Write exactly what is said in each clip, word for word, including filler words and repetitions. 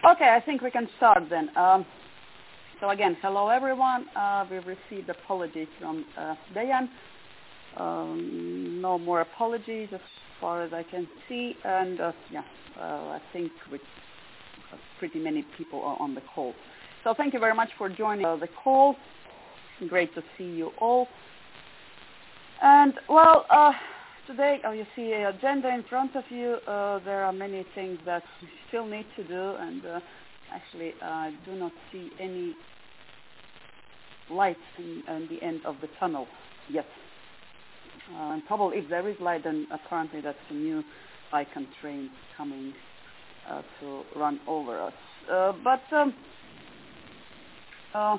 Okay, I think we can start then. Um, so again, hello everyone. Uh, we received apologies from uh, Dejan. Um, no more apologies as far as I can see, and uh, yeah, uh, I think we, uh, pretty many people are on the call. So thank you very much for joining uh, the call. Great to see you all. And well, uh, today oh, you see an agenda in front of you. Uh, there are many things that we still need to do, and uh, actually I do not see any light in, in the end of the tunnel yet. Uh, and probably if there is light, then apparently that's a new icon train coming uh, to run over us. Uh, but um, uh,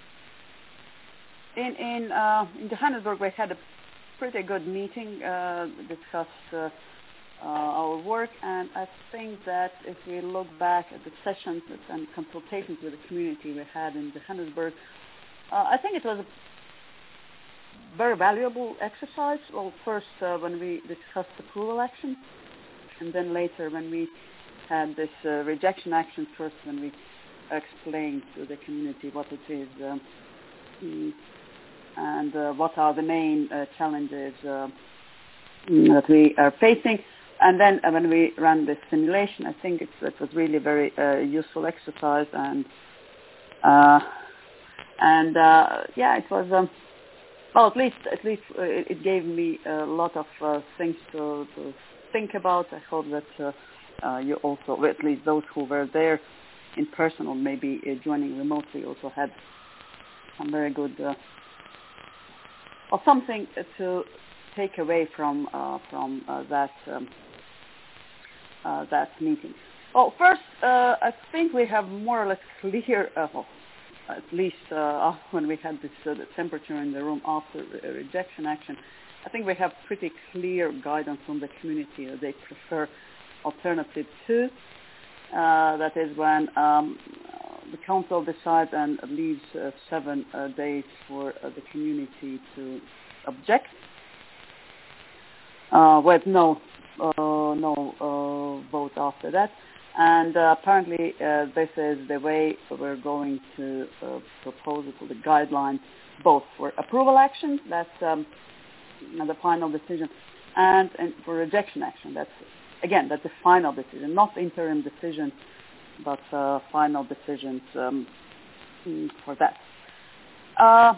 in in uh, in Johannesburg, we had a pretty good meeting, uh, discussed uh, uh, our work, and I think that if we look back at the sessions and consultations with the community we had in Johannesburg, uh, I think it was a very valuable exercise. Well, first uh, when we discussed approval action, and then later when we had this uh, rejection action, first when we explained to the community what it is um, and uh, what are the main uh, challenges uh, that we are facing. And then uh, when we ran this simulation, I think it's, it was really a very uh, useful exercise, and uh, and uh, yeah, it was. Um, Well, at least, at least uh, it gave me a lot of uh, things to, to think about. I hope that uh, uh, you also, or at least those who were there in person or maybe uh, joining remotely, also had some very good, uh, or something to take away from uh, from uh, that um, uh, that meeting. Well, first, uh, I think we have more or less clear. Uh, well, at least uh, when we had this uh, the temperature in the room after re- rejection action, I think we have pretty clear guidance from the community that they prefer alternative two. Uh, that is when um, the council decides and leaves uh, seven uh, days for uh, the community to object, uh, with no uh, no uh, vote after that. And uh, apparently uh, this is the way we're going to uh, propose it to the guidelines, both for approval action, that's um, the final decision, and, and for rejection action. That's, again, that's the final decision, not interim decision, but uh, final decisions um, for that. Uh,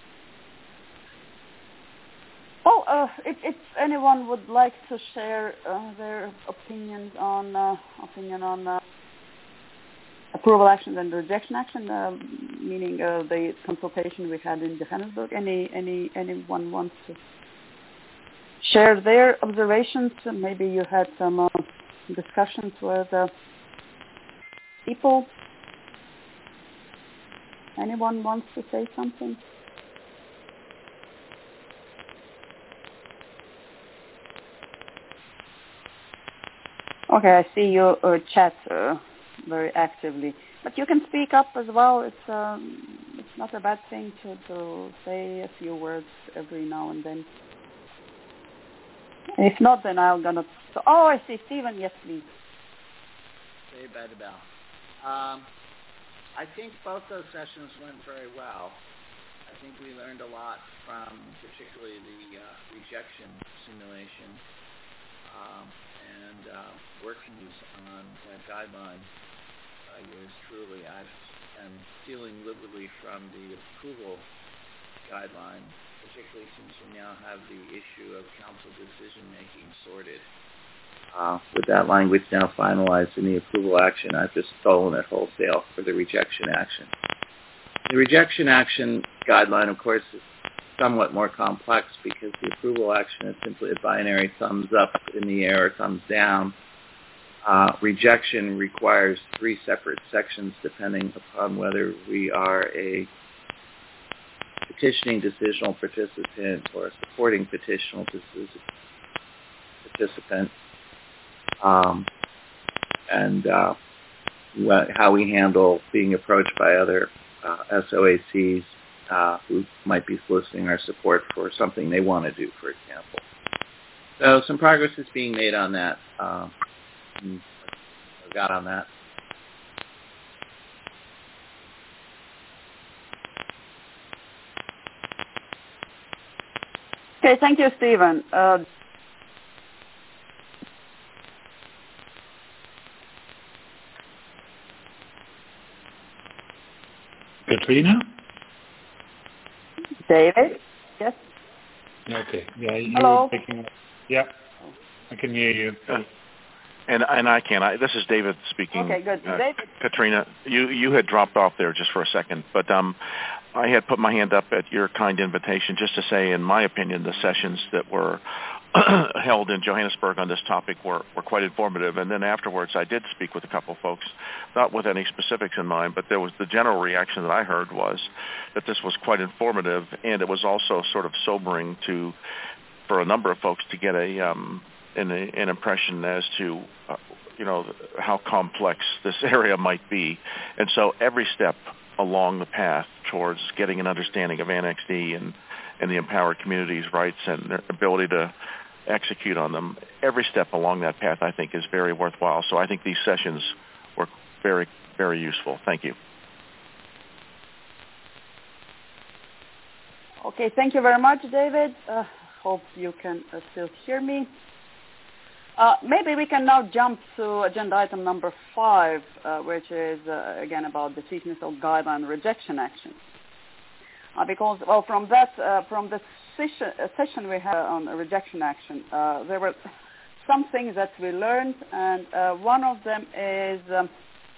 Oh, uh, if, if anyone would like to share uh, their opinions on uh, opinion on uh, approval action and rejection action, uh, meaning uh, the consultation we had in Johannesburg, any any anyone wants to share their observations? Maybe you had some uh, discussions with uh, people. Anyone wants to say something? Okay, I see you uh, chat uh, very actively, but you can speak up as well. It's um, it's not a bad thing to, to say a few words every now and then. If not, then I'm gonna. So, oh, I see Stephen. Yes, please. Say Badabel. Um, I think both those sessions went very well. I think we learned a lot from particularly the uh, rejection simulation. Um, and uh, workings on that guideline. Uh, yours truly, I've am stealing liberally from the approval guideline, particularly since we now have the issue of council decision-making sorted. Uh, with that language now finalized in the approval action, I've just stolen it wholesale for the rejection action. The rejection action guideline, of course, is somewhat more complex because the approval action is simply a binary thumbs up in the air or thumbs down. Uh, rejection requires three separate sections depending upon whether we are a petitioning decisional participant or a supporting petitional participant, um, and uh, what, how we handle being approached by other uh, S O A Cs Uh, who might be soliciting our support for something they want to do, for example. So some progress is being made on that. Um, got on that. Okay, thank you, Stephen. Uh, Katrina? David? Yes? Okay. Yeah, you Hello? were picking up. Yeah, I can hear you. Uh, and and I can. I, this is David speaking. Okay, good. Uh, David? Katrina, you, you had dropped off there just for a second, but um, I had put my hand up at your kind invitation just to say, in my opinion, the sessions that were held in Johannesburg on this topic were, were quite informative. And then afterwards, I did speak with a couple of folks, not with any specifics in mind, but there was the general reaction that I heard was that this was quite informative, and it was also sort of sobering to, for a number of folks to get a um, an, an impression as to, uh, you know, how complex this area might be. And so every step along the path towards getting an understanding of Annex D and, and the empowered communities' rights and their ability to execute on them, every step along that path, I think, is very worthwhile. So I think these sessions were very, very useful. Thank you. Okay, thank you very much, David. Uh, hope you can uh, still hear me. Uh, maybe we can now jump to agenda item number five, uh, which is, uh, again, about the chief minister guideline rejection action. Uh, because, well, from that, uh, from the session, uh, session we had on rejection action, uh, there were some things that we learned, and uh, one of them is, um,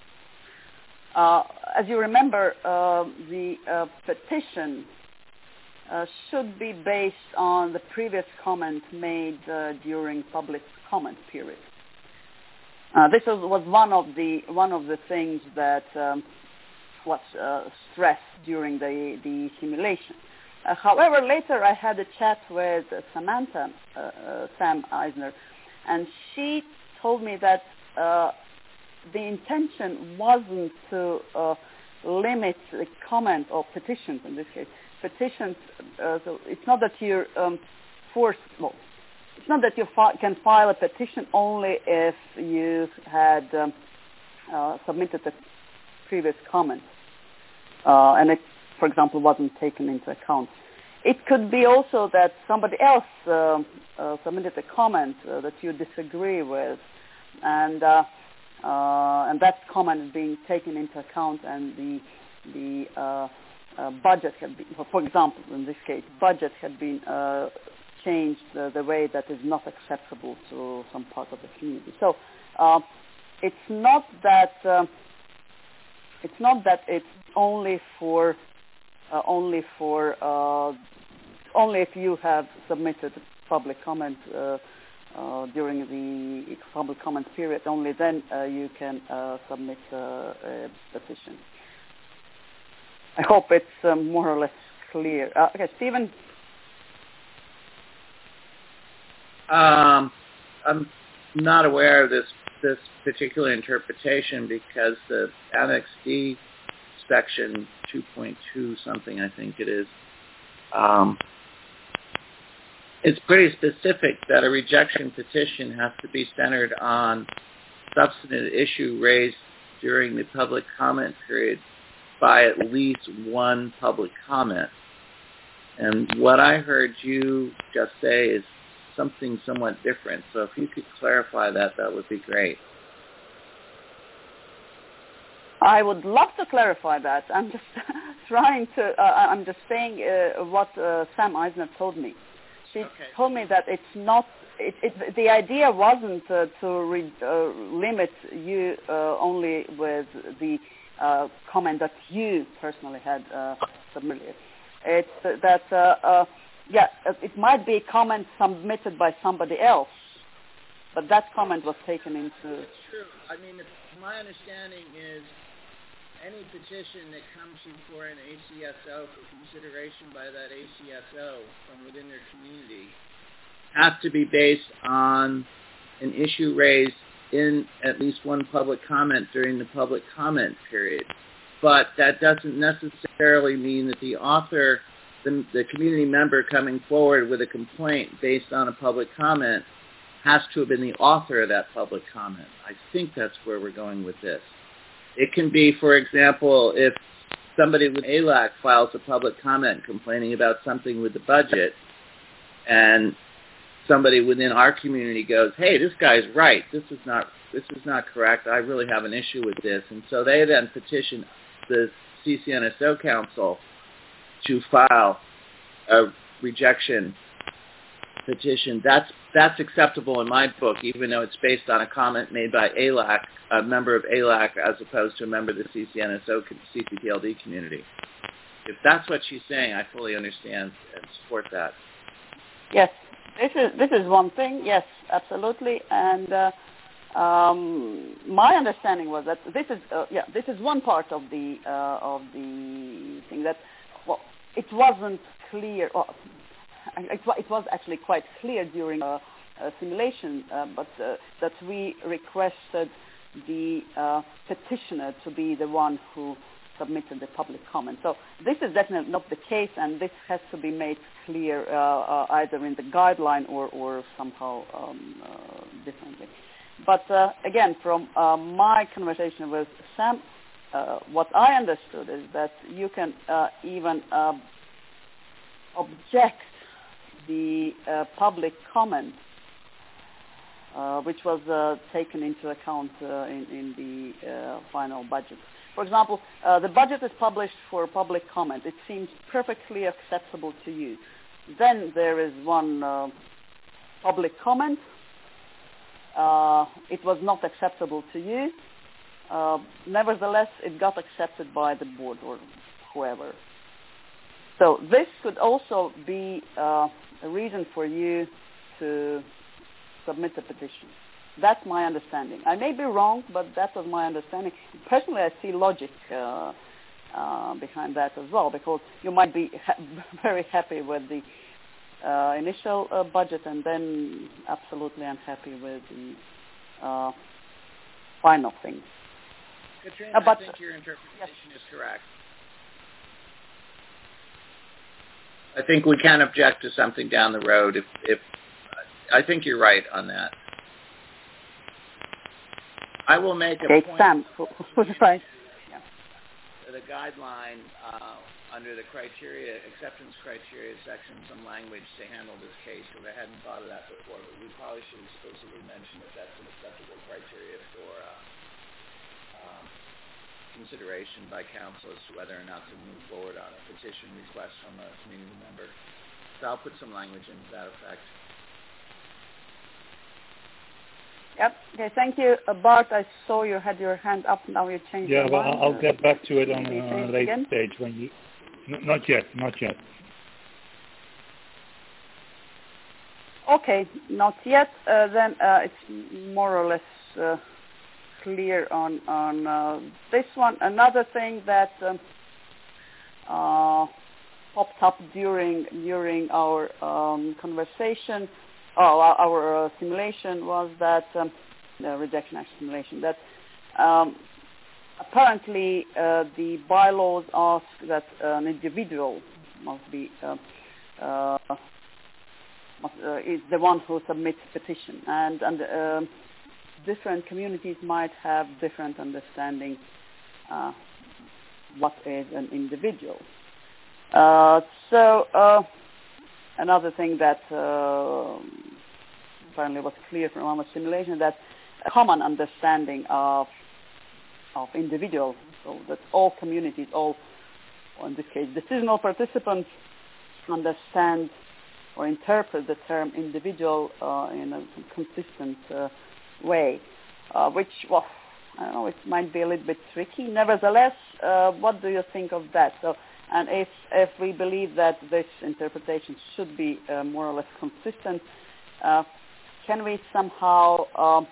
uh, as you remember, uh, the uh, petition uh, should be based on the previous comment made uh, during public comment period. Uh, this was, was one of the one of the things that um, was uh, stressed during the the simulation. Uh, however, later I had a chat with uh, Samantha uh, uh, Sam Eisner, and she told me that uh, the intention wasn't to uh, limit the comment or petitions in this case. Petitions, uh, so it's not that you're um, forced. Well, it's not that you fi- can file a petition only if you had um, uh, submitted a previous comment, uh, and it, for example, wasn't taken into account. It could be also that somebody else uh, uh, submitted a comment uh, that you disagree with, and uh, uh, and that comment is being taken into account, and the the uh, uh, budget had been, for example, in this case, budget had been uh, changed uh, the way that is not acceptable to some part of the community. So uh, it's not that uh, it's not that it's only for uh, only for uh, only if you have submitted public comment uh, uh, during the public comment period. Only then uh, you can uh, submit uh, a petition. I hope it's uh, more or less clear. Uh, okay, Stephen. Um, I'm not aware of this this particular interpretation because the Annex D section two point two something, I think it is, um, it's pretty specific that a rejection petition has to be centered on substantive issue raised during the public comment period by at least one public comment. And what I heard you just say is something somewhat different. So if you could clarify that, that would be great. I would love to clarify that. I'm just trying to, uh, I'm just saying uh, what uh, Sam Eisner told me. She okay. told me that it's not, it, it, the idea wasn't uh, to re, uh, limit you uh, only with the uh, comment that you personally had uh, submitted. It's uh, that, uh, uh, yeah, it might be a comment submitted by somebody else, but that comment was taken into... It's true. I mean, my understanding is any petition that comes before an A C S O for consideration by that A C S O from within their community has to be based on an issue raised in at least one public comment during the public comment period. But that doesn't necessarily mean that the author, the, the community member coming forward with a complaint based on a public comment has to have been the author of that public comment. I think that's where we're going with this. It can be, for example, if somebody with A L A C files a public comment complaining about something with the budget, and somebody within our community goes, hey, this guy's right. This is not this is not correct. I really have an issue with this. And so they then petition the C C N S O Council to file a rejection petition. That's that's acceptable in my book, even though it's based on a comment made by A L A C, a member of A L A C, as opposed to a member of the C C N S O C P T L D community. If that's what she's saying, I fully understand and support that. Yes, this is this is one thing. Yes, absolutely. And uh, um, my understanding was that this is uh, yeah this is one part of the uh, of the thing that well it wasn't clear. Or, it, it was actually quite clear during a, a simulation, uh, but uh, that we requested the uh, petitioner to be the one who submitted the public comment. So this is definitely not the case, and this has to be made clear uh, uh, either in the guideline or, or somehow um, uh, differently. But uh, again, from uh, my conversation with Sam, uh, what I understood is that you can uh, even uh, object the uh, public comment, uh, which was uh, taken into account uh, in, in the uh, final budget. For example, uh, the budget is published for public comment. It seems perfectly acceptable to you. Then there is one uh, public comment. Uh, it was not acceptable to you. Uh, nevertheless, it got accepted by the board or whoever. So this could also be uh, a reason for you to submit a petition. That's my understanding. I may be wrong, but that was my understanding. Personally, I see logic uh, uh, behind that as well, because you might be ha- very happy with the uh, initial uh, budget and then absolutely unhappy with the uh, final thing. Katrina, uh, but, I think your interpretation yes. is correct. I think we can object to something down the road if, if I think you're right on that. I will make a okay, point. Sam, who's right? Yeah. The guideline uh, under the criteria, acceptance criteria section, some language to handle this case, because I hadn't thought of that before, but we probably should explicitly mention that that's an acceptable criteria for uh, um, consideration by council as to whether or not to move forward on a petition request from a community member. So I'll put some language into that effect. Yep. Okay. Thank you, uh, Bart. I saw you had your hand up. Now you changed yeah, your well, mind. I'll get back to it on, uh, on a later again? stage when you. N- not yet. Not yet. Okay. Not yet. Uh, then uh, it's more or less uh, clear on on uh, this one. Another thing that um, uh, popped up during during our um, conversation. Oh, our, our uh, simulation was that, um, the rejection action simulation, that um, apparently uh, the bylaws ask that an individual must be, uh, uh, must, uh, is the one who submits petition. And, and uh, different communities might have different understanding uh, what is an individual. Uh, so, uh, Another thing that uh, apparently was clear from our simulation, that a common understanding of of individual, so that all communities, all, or in this case, decisional participants, understand or interpret the term individual uh, in a consistent uh, way, uh, which, well, I don't know, it might be a little bit tricky. Nevertheless, uh, what do you think of that? So. And if, if we believe that this interpretation should be uh, more or less consistent, uh, can we somehow, um,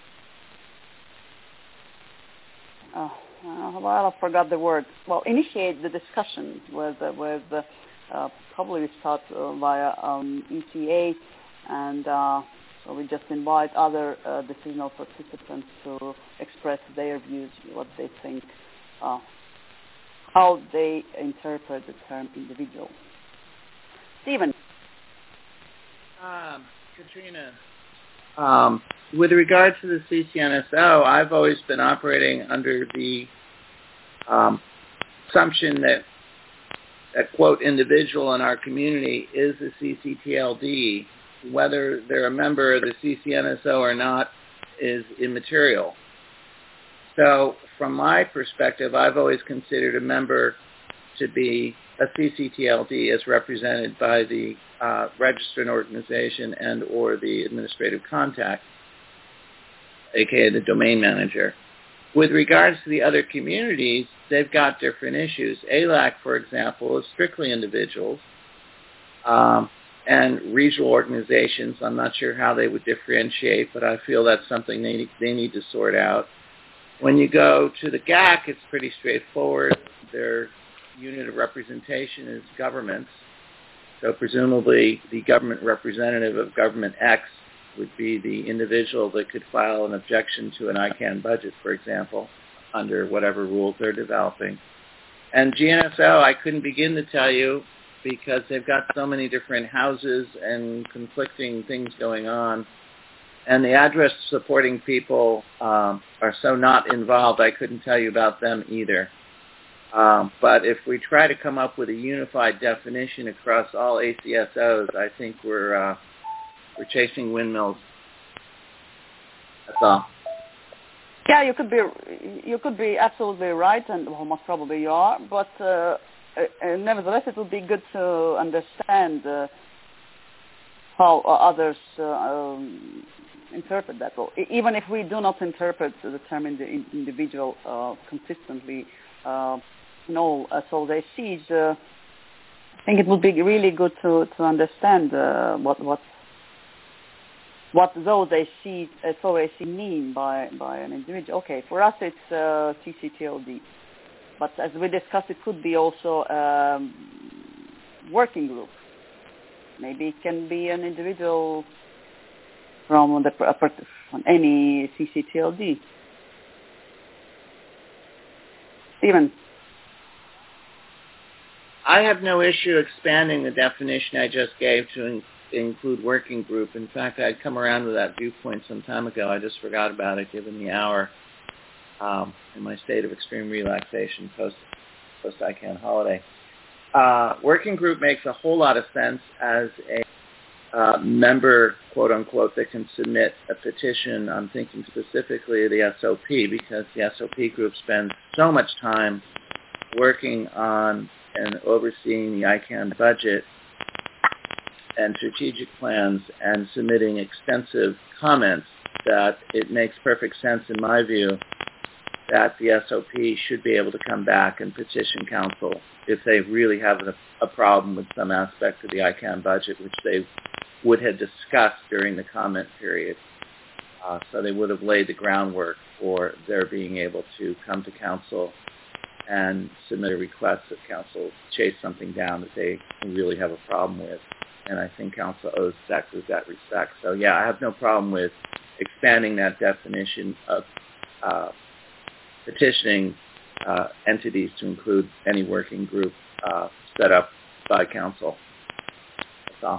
uh, well, I forgot the word, well, initiate the discussion with, uh, with uh, uh, probably we start uh, via um, E T A, and uh, so we just invite other uh, decisional participants to express their views, what they think, uh, how they interpret the term individual. Stephen. Um, Katrina, um, with regard to the C C N S O, I've always been operating under the um, assumption that that, quote, individual in our community is a C C T L D, whether they're a member of the C C N S O or not is immaterial. So from my perspective, I've always considered a member to be a C C T L D as represented by the uh, registered organization and or the administrative contact, aka the domain manager. With regards to the other communities, they've got different issues. A L A C, for example, is strictly individuals. Um, and regional organizations, I'm not sure how they would differentiate, but I feel that's something they need, they need to sort out. When you go to the G A C, it's pretty straightforward. Their unit of representation is governments. So presumably the government representative of government X would be the individual that could file an objection to an I CANN budget, for example, under whatever rules they're developing. And G N S O, I couldn't begin to tell you because they've got so many different houses and conflicting things going on. And the address supporting people um, are so not involved, I couldn't tell you about them either. Um, but if we try to come up with a unified definition across all A C S Os, I think we're uh, we're chasing windmills. That's all. Yeah, you could be you could be absolutely right, and well, most probably you are. But uh, uh, nevertheless, it would be good to understand uh, how uh, others uh, um, interpret that. Well, even if we do not interpret the term in the in individual uh, consistently, uh, no, uh, so they see. Uh, I think it would be really good to to understand uh, what what. what those A C, S O A C mean by, by an individual. Okay, for us it's uh, C C T L D. But as we discussed, it could be also a um, working group. Maybe it can be an individual from the from any C C T L D. Stephen? I have no issue expanding the definition I just gave to include working group. In fact, I'd come around with that viewpoint some time ago. I just forgot about it given the hour um, in my state of extreme relaxation post, post I CANN holiday. Uh, working group makes a whole lot of sense as a uh, member, quote unquote, that can submit a petition. I'm thinking specifically of the S O P because the S O P group spends so much time working on and overseeing the I CANN budget and strategic plans and submitting extensive comments that it makes perfect sense in my view that the S O P should be able to come back and petition council if they really have a, a problem with some aspect of the I CANN budget, which they would have discussed during the comment period. Uh, so they would have laid the groundwork for their being able to come to council and submit a request that council chase something down that they really have a problem with. And I think council owes exactly that respect. So yeah, I have no problem with expanding that definition of uh, petitioning uh, entities to include any working group uh, set up by council. That's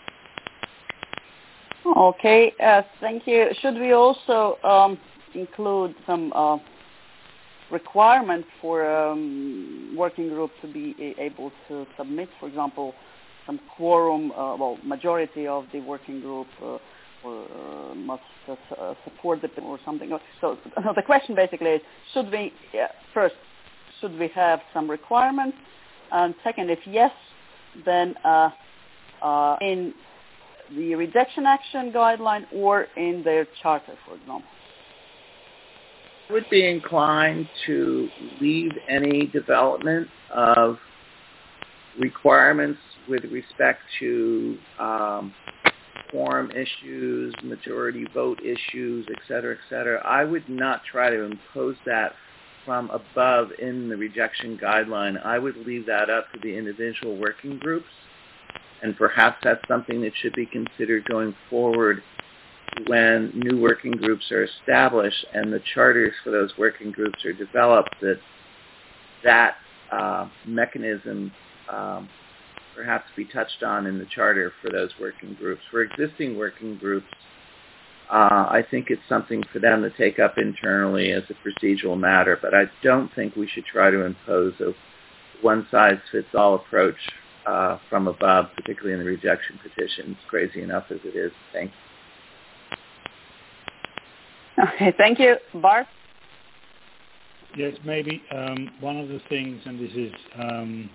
all. Okay, uh, thank you. Should we also um, include some uh, requirements for um, working group to be able to submit, for example, some quorum, uh, well, majority of the working group uh, or, uh, must uh, support the or something. So the question basically is, should we, uh, first, should we have some requirements? And second, if yes, then uh, uh, in the rejection action guideline or in their charter, for example? I would be inclined to leave any development of requirements with respect to um, quorum issues, majority vote issues, et cetera, et cetera. I would not try to impose that from above in the rejection guideline. I would leave that up to the individual working groups, and perhaps that's something that should be considered going forward when new working groups are established and the charters for those working groups are developed, that that uh, mechanism um, perhaps be touched on in the charter for those working groups. For existing working groups, uh, I think it's something for them to take up internally as a procedural matter, but I don't think we should try to impose a one-size-fits-all approach uh, from above, particularly in the rejection petitions, crazy enough as it is. Thank you. Okay, thank you. Bart? Yes, maybe um, one of the things, and this is um,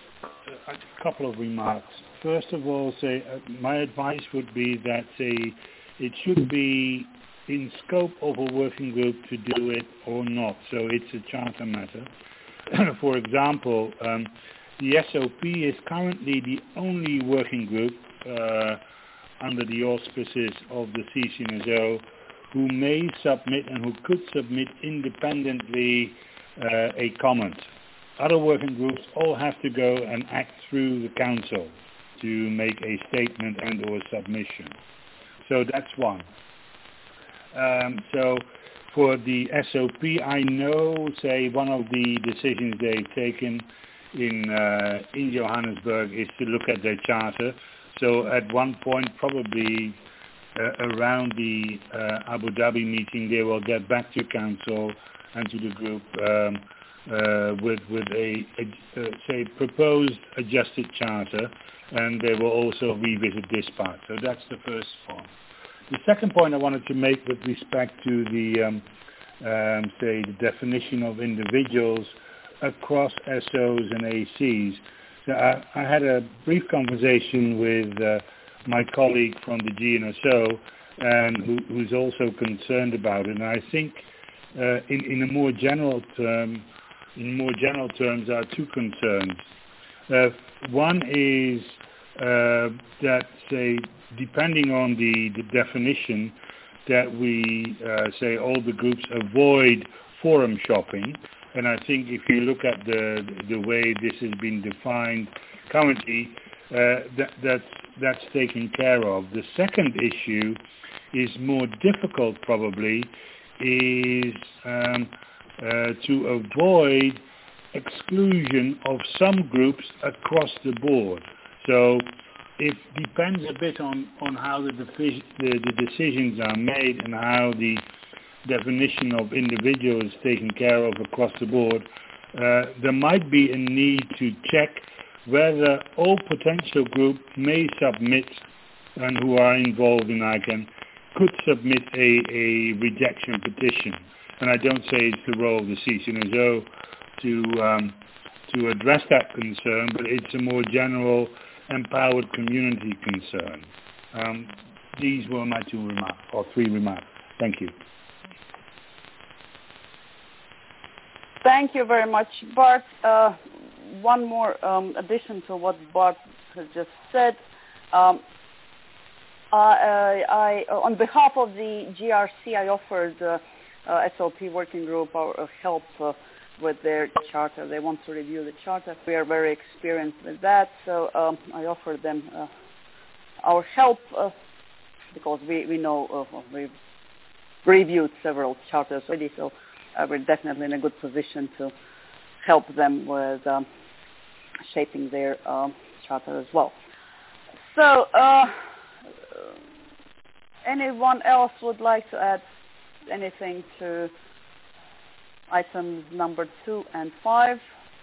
a couple of remarks. First of all, say uh, my advice would be that say it should be in scope of a working group to do it or not. So it's a charter matter. For example, um, the S O P is currently the only working group uh, under the auspices of the C C N S O who may submit and who could submit independently uh, a comment. Other working groups all have to go and act through the council to make a statement and or submission. So that's one. Um, so for the S O P, I know, say, one of the decisions they've taken in uh, in Johannesburg is to look at their charter. So at one point, probably uh, around the uh, Abu Dhabi meeting, they will get back to council and to the group um, uh, with with a, a uh, say proposed adjusted charter, and they will also revisit this part. So that's the first point. The second point I wanted to make with respect to the um, um, say the definition of individuals across S Os and A Cs. So I, I had a brief conversation with uh, my colleague from the G N S O, and who, who's also concerned about it. And I think, uh, in, in a more general term, in more general terms, there are two concerns. Uh, one is uh, that, say, depending on the, the definition, that we uh, say all the groups avoid forum shopping. And I think if you look at the the way this has been defined currently, uh, that, that's, that's taken care of. The second issue is more difficult probably, is um, uh, to avoid exclusion of some groups across the board. So it depends a bit on, on how the, the, the decisions are made and how the definition of individual is taken care of across the board. Uh, there might be a need to check whether all potential groups may submit and who are involved in I C A N could submit a, a rejection petition. And I don't say it's the role of the C C N S O to, um, to address that concern, but it's a more general empowered community concern. Um, these were my two remarks, or three remarks. Thank you. Thank you very much, Bart. Uh, one more um, addition to what Bart has just said. Um, I, I, on behalf of the G R C, I offered uh, uh, S L P working group our uh, help uh, with their charter. They want to review the charter. We are very experienced with that, so um, I offered them uh, our help uh, because we, we know uh, we've reviewed several charters already, so uh, we're definitely in a good position to help them with um, shaping their um, charter as well. So, uh, anyone else would like to add anything to items number two and five?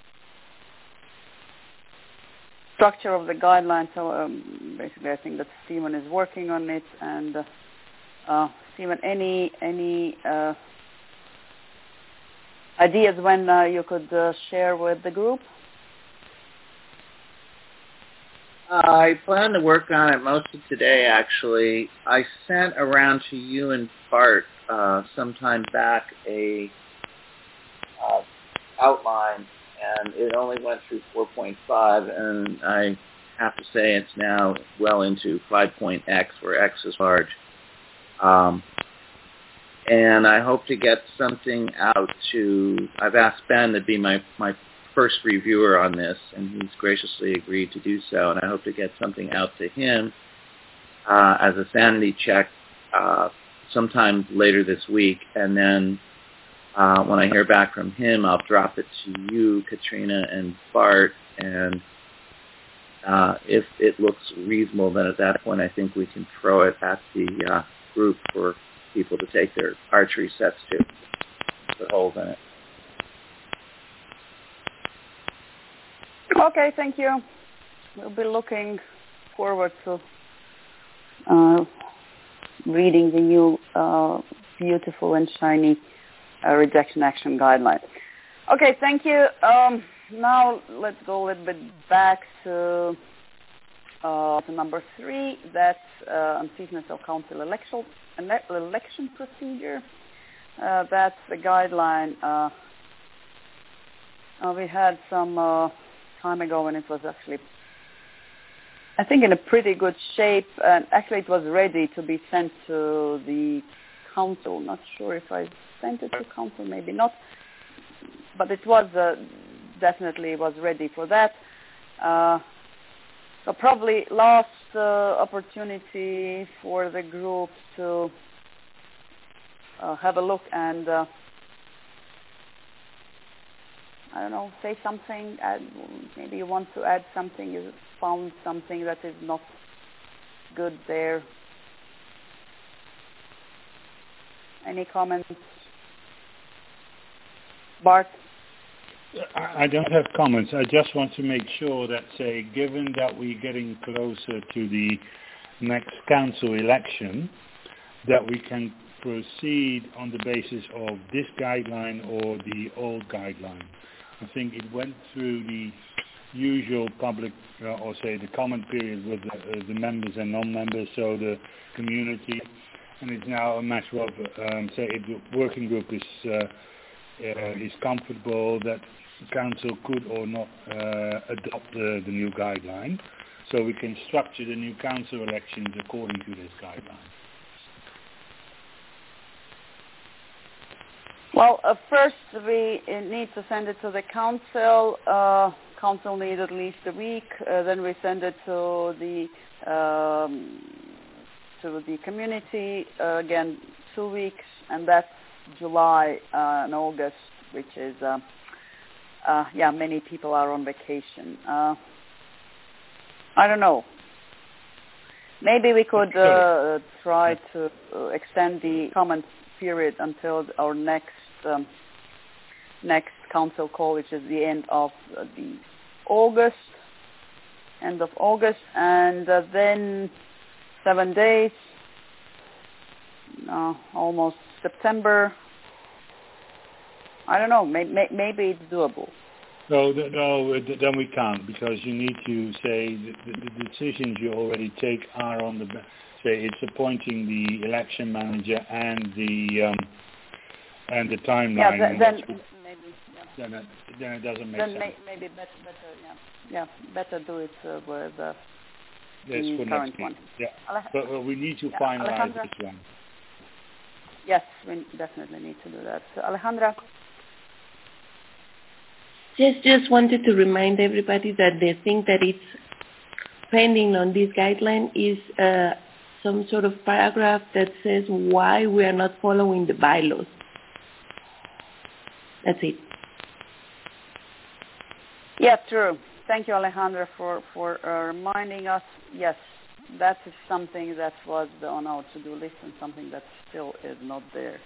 Structure of the guidelines. So um, basically, I think that Stephen is working on it. And uh, uh, Stephen, any any uh, ideas when uh, you could uh, share with the group? Uh, I plan to work on it most of today, actually. I sent around to you and Bart uh, sometime back a uh, outline, and it only went through four point five, and I have to say it's now well into five point X, where X is large. Um, and I hope to get something out to, I've asked Ben to be my, my first reviewer on this, and he's graciously agreed to do so, and I hope to get something out to him uh, as a sanity check uh, sometime later this week, and then uh, when I hear back from him, I'll drop it to you, Katrina, and Bart, and uh, if it looks reasonable, then at that point I think we can throw it at the uh, group for people to take their archery sets to, with holes in it. Okay, thank you. We'll be looking forward to uh, reading the new uh, beautiful and shiny uh, rejection action guideline. Okay, thank you. Um, now let's go a little bit back to, uh, to number three, that's uh, unfitness of council election, election procedure. Uh, that's the guideline uh, uh, we had some uh, time ago when it was actually, I think, in a pretty good shape, and actually it was ready to be sent to the council. Not sure if I sent it to council, maybe not, but it was uh, definitely was ready for that. Uh, so probably last uh, opportunity for the group to uh, have a look and uh, I don't know, say something. Add, maybe you want to add something. You found something that is not good there. Any comments? Bart? I don't have comments. I just want to make sure that, say, given that we're getting closer to the next council election, that we can proceed on the basis of this guideline or the old guideline. I think it went through the usual public, uh, or say the comment period with the, uh, the members and non-members, so the community, and it's now a matter of, um, say, if the working group is uh, uh, is comfortable that the council could or not uh, adopt uh, the new guideline, so we can structure the new council elections according to this guideline. Well, uh, first we uh, need to send it to the council. Uh, council needs at least a week. Uh, then we send it to the um, to the community. Uh, again, two weeks, and that's July uh, and August, which is uh, uh, yeah, many people are on vacation. Uh, I don't know. Maybe we could uh, try to uh, extend the comment period until our next um, next council call, which is the end of uh, the August, end of August, and uh, then seven days, uh, almost September. I don't know. May, may, maybe it's doable. No, no, then we can't, because you need to say the, the, the decisions you already take are on the. Say it's appointing the election manager and the um, and the timeline. Yeah, then, then maybe. Yeah. Then, it, then it doesn't make then sense. May, maybe better, better, yeah, yeah, better do it uh, with uh, yes, the for current next one. Yeah, Ale- but well, we need to yeah, finalize Alejandra? this one. Yes, we definitely need to do that. So, Alejandra. Just, just wanted to remind everybody that the thing that it's pending on this guideline is uh, some sort of paragraph that says why we are not following the bylaws. That's it. Yeah, true. Thank you, Alejandra, for, for uh, reminding us. Yes, that is something that was on our to-do list and something that still is not there.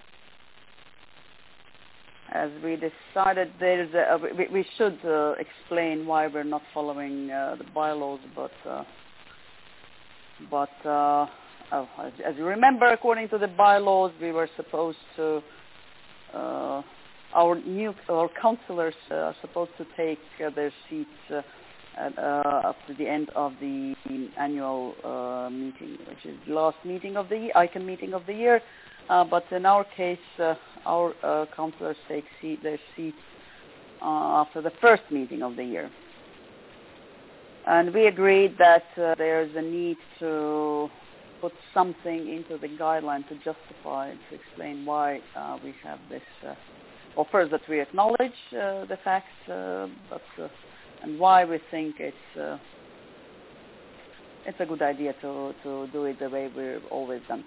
As we decided, there's a, we, we should uh, explain why we're not following uh, the bylaws, but uh, but uh, oh, as, as you remember, according to the bylaws, we were supposed to uh, our new our councillors uh, are supposed to take uh, their seats uh, at, uh, after the end of the annual uh, meeting, which is the last meeting of the year, I C A N meeting of the year. Uh, but in our case, uh, our uh, councillors take seat, their seats uh, after the first meeting of the year. And we agreed that uh, there's a need to put something into the guideline to justify, to explain why uh, we have this. Uh, well, first that we acknowledge uh, the fact, uh, but uh, and why we think it's uh, it's a good idea to to do it the way we've always done.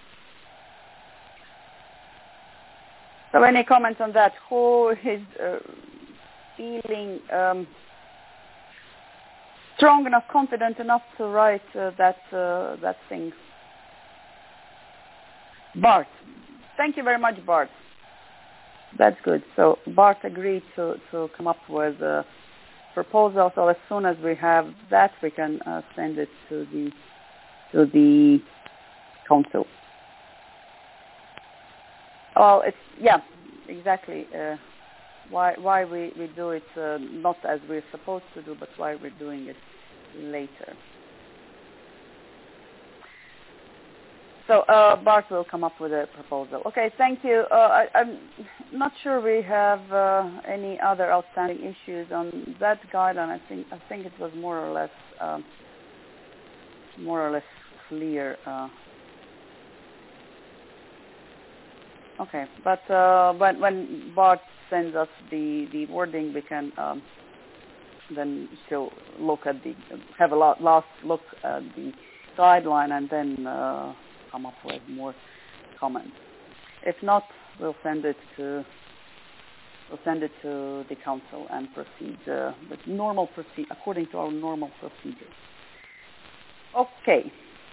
So any comments on that? Who is uh, feeling um, strong enough, confident enough to write uh, that uh, that thing? Bart. Thank you very much, Bart. That's good. So Bart agreed to, to come up with uh, proposal. So as soon as we have that, we can uh, send it to the to the council. Well, it's yeah, exactly. Uh, why why we, we do it uh, not as we're supposed to do, but why we're doing it later. So uh, Bart will come up with a proposal. Okay, thank you. Uh, I, I'm not sure we have uh, any other outstanding issues on that guideline. I think I think it was more or less um, more or less clear. Uh, okay, but uh, when when Bart sends us the, the wording, we can um, then still look at the have a lot, last look at the guideline and then. Uh, come up with more comments. If not, we'll send it to we'll send it to the council and proceed uh, with normal proceed according to our normal procedure. Okay.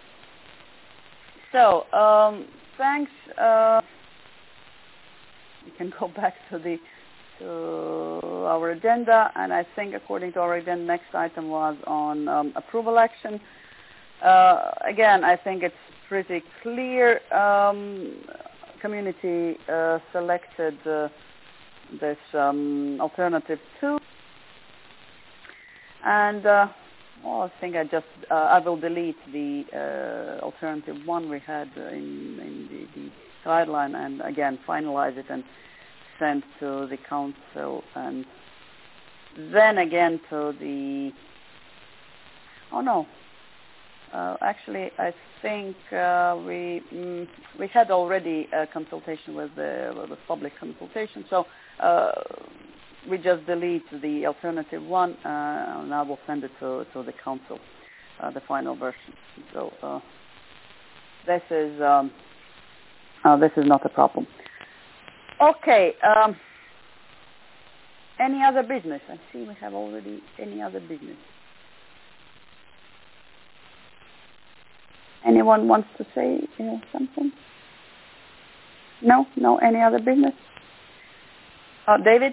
So um, thanks. Uh, we can go back to the to our agenda, and I think according to our agenda, next item was on um, approval action. Uh, again, I think it's pretty clear. Um, community uh, selected uh, this um, alternative two, and uh, well, I think I just uh, I will delete the uh, alternative one we had uh, in, in the, the guideline, and again finalize it and send to the council, and then again to the. Oh no. Uh, actually, I think uh, we mm, we had already a consultation with the, with the public consultation, so uh, we just delete the alternative one, uh, and I will send it to, to the council, uh, the final version. So uh, this is um, uh, this is not a problem. Okay. Um, any other business? I see we have already any other business. Anyone wants to say uh, something? No? No? Any other business? Uh, David?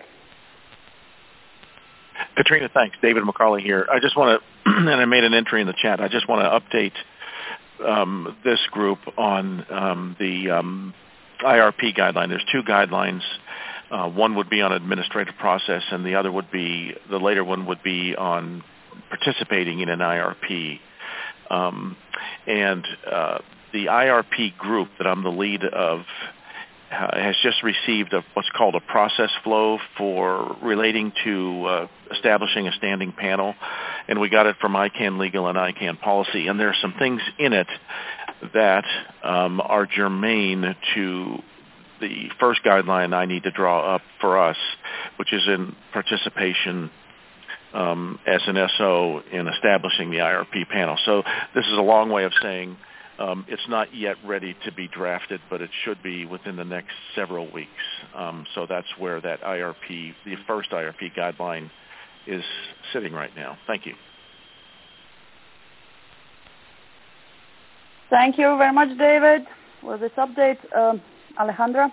Katrina, thanks. David McCarley here. I just want to, and I made an entry in the chat, I just want to update um, this group on um, the um, I R P guideline. There's two guidelines. Uh, one would be on administrative process, and the other would be, the later one would be on participating in an I R P. Um, and uh, the I R P group that I'm the lead of uh, has just received a, what's called a process flow for relating to uh, establishing a standing panel, and we got it from I CANN Legal and I CANN Policy, and there are some things in it that um, are germane to the first guideline I need to draw up for us, which is in participation Um, as an S O in establishing the I R P panel. So this is a long way of saying um, it's not yet ready to be drafted, but it should be within the next several weeks. Um, so that's where that I R P, the first I R P guideline, is sitting right now. Thank you. Thank you very much, David, for this update. Um, Alejandra?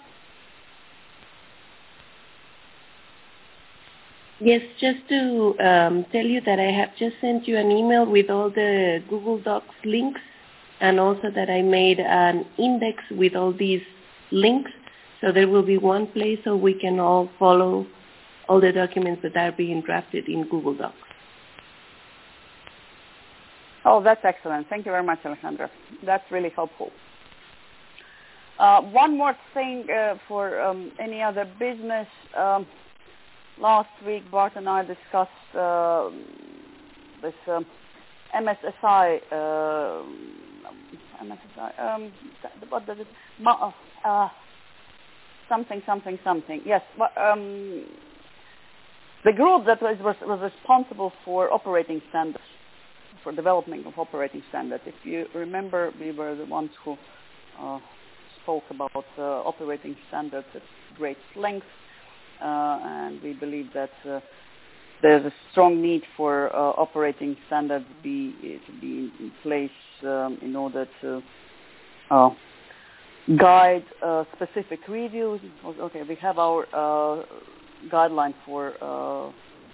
Yes, just to um, tell you that I have just sent you an email with all the Google Docs links, and also that I made an index with all these links, so there will be one place so we can all follow all the documents that are being drafted in Google Docs. Oh, that's excellent. Thank you very much, Alejandra. That's really helpful. Uh, one more thing uh, for um, any other business. Um, Last week, Bart and I discussed uh, this um, M S S I, uh, M S S I, um, what does it, uh, something, something, something. Yes, um, the group that was, was, was responsible for operating standards, for development of operating standards. If you remember, we were the ones who uh, spoke about uh, operating standards at great length. Uh, and we believe that uh, there's a strong need for uh, operating standards be, to be in place um, in order to uh, guide uh, specific reviews. Okay, we have our uh, guideline for uh,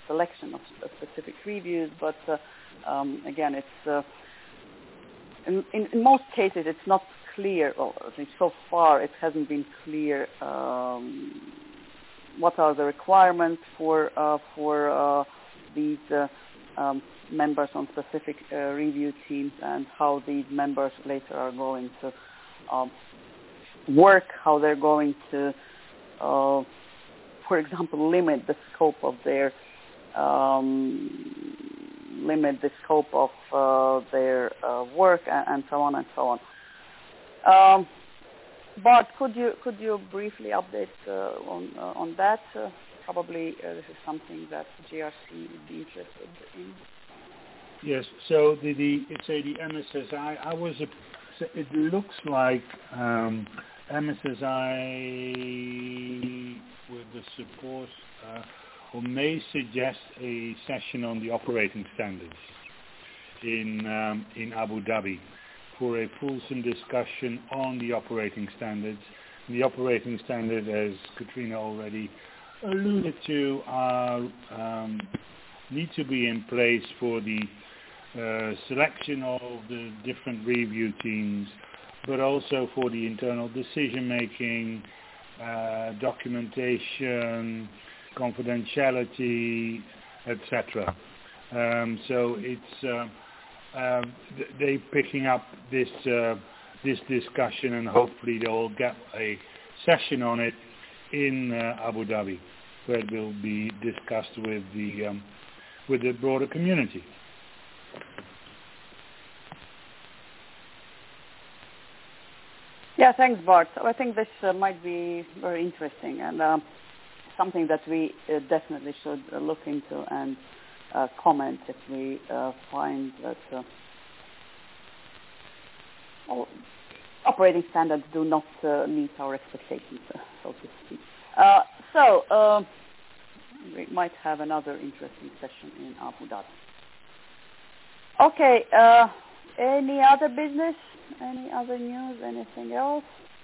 selection of specific reviews, but uh, um, again, it's uh, in, in, in most cases it's not clear, or at least so far it hasn't been clear um, what are the requirements for uh, for uh, these uh, um, members on specific uh, review teams, and how these members later are going to um, work, how they're going to, uh, for example, limit the scope of their um, limit the scope of uh, their uh, work, and, and so on and so on. Um, Bart, could you could you briefly update uh, on uh, on that? Uh, probably uh, this is something that J R C would be interested in. Yes. So the the it's a the M S S I. I was a, it looks like um, M S S I with the support uh, or may suggest a session on the operating standards in um, in Abu Dhabi for a fulsome discussion on the operating standards. And the operating standard, as Katrina already alluded to, are um, need to be in place for the uh, selection of the different review teams, but also for the internal decision making, uh, documentation, confidentiality, et cetera. Um, so it's uh, uh, they picking up this uh, this discussion, and hopefully they'll get a session on it in uh, Abu Dhabi, where it will be discussed with the um, with the broader community. Yeah, thanks, Bart. So I think this uh, might be very interesting, and uh, something that we uh, definitely should uh, look into and uh, comment if we uh, find that uh, well, operating standards do not uh, meet our expectations, uh, so to speak. Uh, so uh, we might have another interesting session in Abu Dhabi. Okay, uh, any other business? Any other news? Anything else?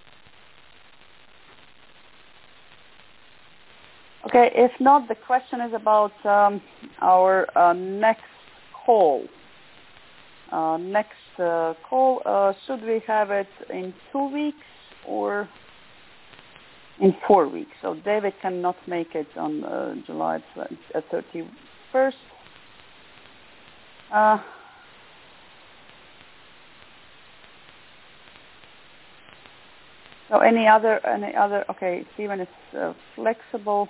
Okay, if not, the question is about um, our uh, next call. Uh, next uh, call, uh, should we have it in two weeks or in four weeks? So David cannot make it on uh, July thirty-first. Uh, so any other, any other, okay, Stephen is uh, flexible.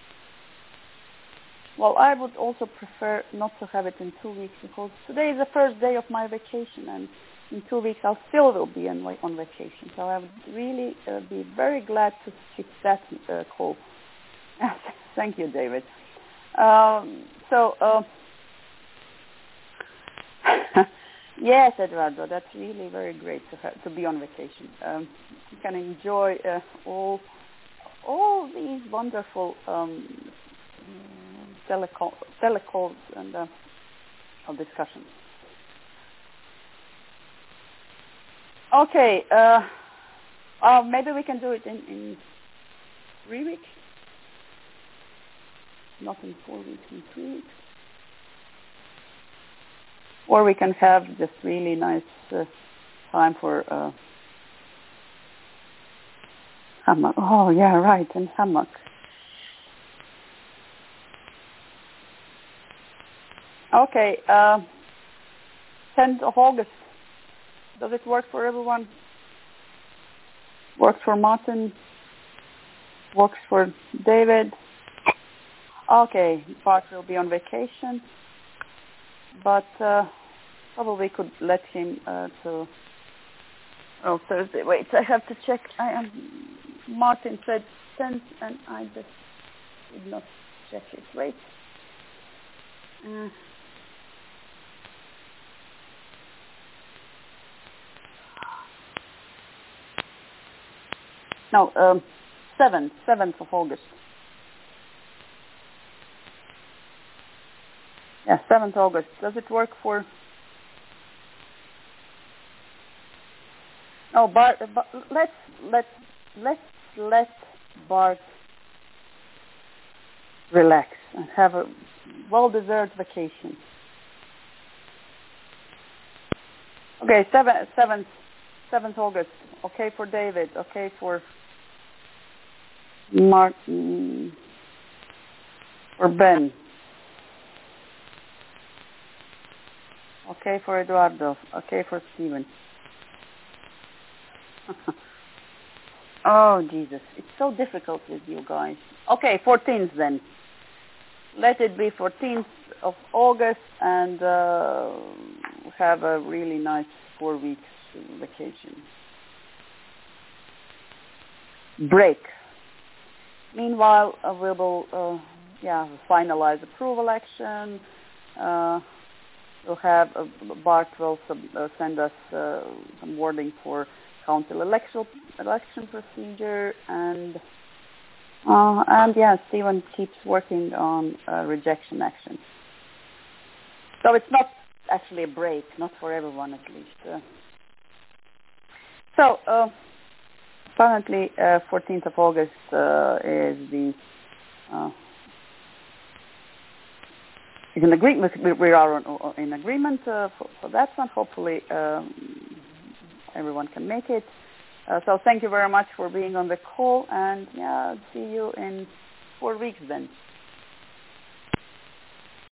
Well, I would also prefer not to have it in two weeks because today is the first day of my vacation, and in two weeks I'll still will be on, on vacation. So I would really uh, be very glad to skip that uh, call. Thank you, David. Um, so, uh, yes, Eduardo, that's really very great to have, to be on vacation. Um, you can enjoy uh, all all these wonderful um, Telecall, telecalls and uh, discussions. Okay, uh, uh, maybe we can do it in, in three weeks, not in four weeks, in three weeks. Or we can have just really nice uh, time for uh, hammock. Oh, yeah, right, and hammock. Okay, uh, tenth of August. Does it work for everyone? Works for Martin? Works for David? Okay, Bart will be on vacation, but uh, probably could let him uh, to. Oh, Thursday. Wait, I have to check. I am. Martin said tenth, and I just did not check it. Wait. Uh, No, um, seventh, seventh of August. Yeah, seventh of August. Does it work for? No, Bart. But let's let let's let Bart relax and have a well-deserved vacation. Okay, seventh, seventh, seventh August. Okay for David. Okay for Martin. For Ben. Okay for Eduardo. Okay for Stephen. Oh, Jesus. It's so difficult with you guys. Okay, fourteenth then. Let it be fourteenth of August and uh, have a really nice four weeks vacation. Break. Meanwhile, uh, we will uh, yeah, finalize approval action. Uh, we'll have, uh, Bart will sub, uh, send us uh, some wording for council election, election procedure, and uh, and yeah, Stephen keeps working on uh, rejection action. So it's not actually a break, not for everyone at least. Uh, so uh, apparently, uh, fourteenth of August uh, is the uh, is an agreement. We, we are in agreement uh, for, for that one. Hopefully. Um, Everyone can make it. Uh, so thank you very much for being on the call, and yeah, see you in four weeks then.